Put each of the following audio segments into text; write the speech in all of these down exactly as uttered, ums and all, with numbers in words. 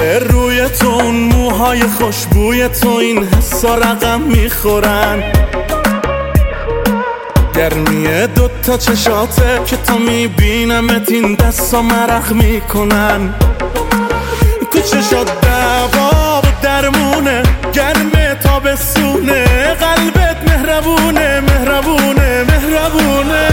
روی تو اون موهای خوشبوی تو این حسا رقم میخورن، گرمیه دوتا چشاته که تا میبینمت این دستا مرق میکنن. تو چشات دوا و درمونه، گرمه تابستونه، قلبت مهربونه مهربونه مهربونه.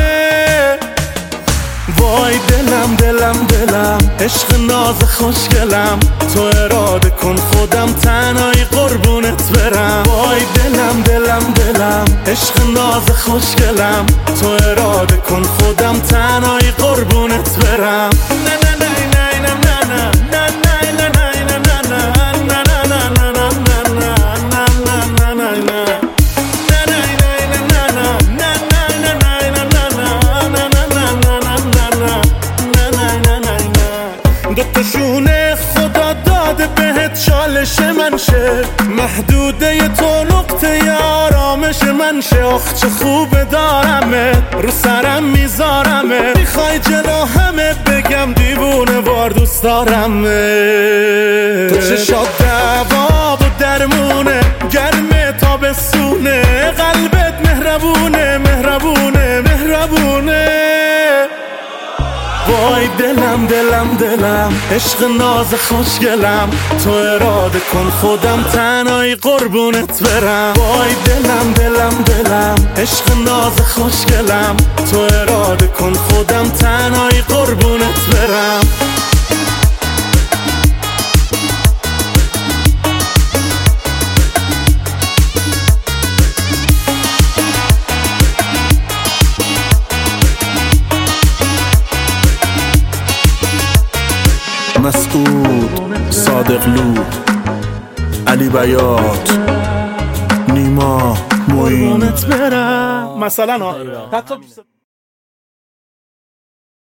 وای دلم دلم دلم عشق ناز خوشگلم، تو اراده کن خودم تنهایی قربونت برم. وای دلم دلم دلم عشق ناز خوشگلم، تو اراده کن خودم تنهایی قربونت برم. نه نه نه نه نه نه نه نه نه نه نه دوتاشونه خدا داده بهت چالش من شه، محدوده تو نقطه آرامش من شه. آخ چه خوبه دارمت رو سرم میذارمه، میخوای جلو همه بگم دیوونه وار دوست دارمه. تو چشات دوا و درمونه، گرمه تابستونه، قلبت مهربونه مهربونه مهربونه. وای دلم دلم دلم عشق ناز خوشگلم، تو اراده کن خودم تنهایی قربونت برم. وای دلم دلم دلم عشق ناز خوشگلم، تو اراده کن خودم تنهایی قربونت برم. مسعود، صادقلو، علی بیات، نیما، معین. مثلا حتی